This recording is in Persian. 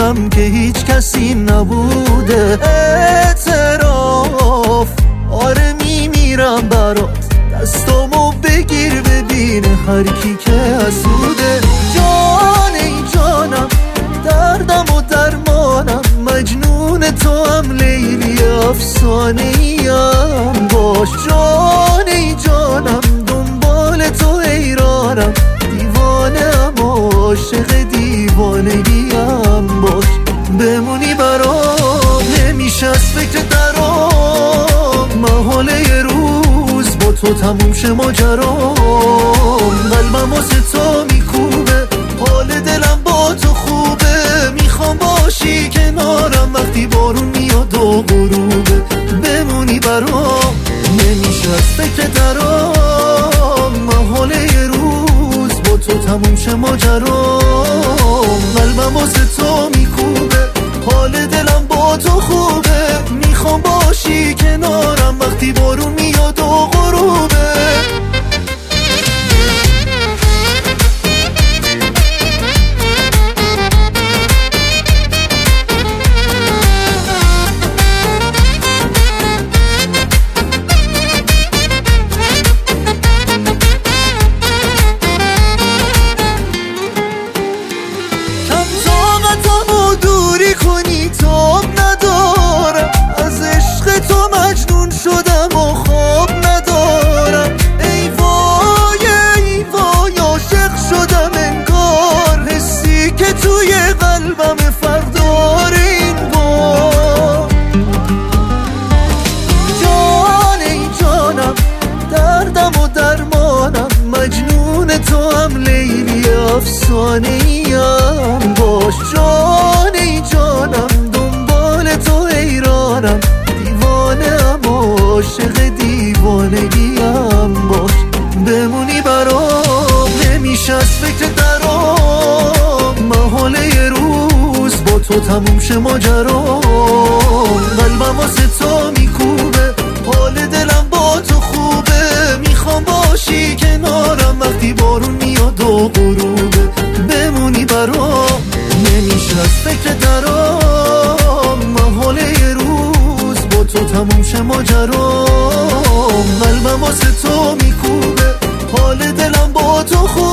میدونم که هیچ کسی نبوده. اعتراف آره میمیرم برات، دستامو بگیر ببین هر کی که حسوده. جان ای جانم دردم و درمانم، مجنون تو هم لیلی افسانه ایم باش. جان ای جانم دنبال تو حیرانم، دیوانم عاشق دیوانگیم باش. بمونی برام نمیشه از فکر درام، محاله یه روز با تو تموم شه ماجرام. قلبم واسه تو میکوبه، حال دلم با تو خوبه، میخوام باشی کنارم وقتی بارون میاد و غروبه. بمونی برام نمیشه از فکر درام، محاله یه روز با تو تموم شه ماجرام. قلبم واسه تو میکوبه، حال دلم با تو خوبه، میخوام باشی کنارم وقتی بارون میاد و غروبه. کنی تاب ندارم، از عشق تو مجنون شدم و خواب ندارم. ای وای عاشق شدم انگار، حسی که توی قلبم فردار این بار. جان ای جانم دردم و درمانم، مجنون تو هم لیلی افسانه ایم باش. جان ای جانم دنبال تو حیرانم، دیوانم عاشق دیوانگیم باش. بمونی برام نمیشه از فکر درام، محاله یه روز با تو تموم شه ماجرام. قلبم واسه تو میکوبه، حال دلم با تو خوبه، میخوام باشی کنارم وقتی بارون میاد و غروبه. بمونی برام نمیشه از فکر درام، محاله یه روز با تو تموم شه ماجرام. قلبم واسه تو میکوبه، حال دلم با تو خوبه،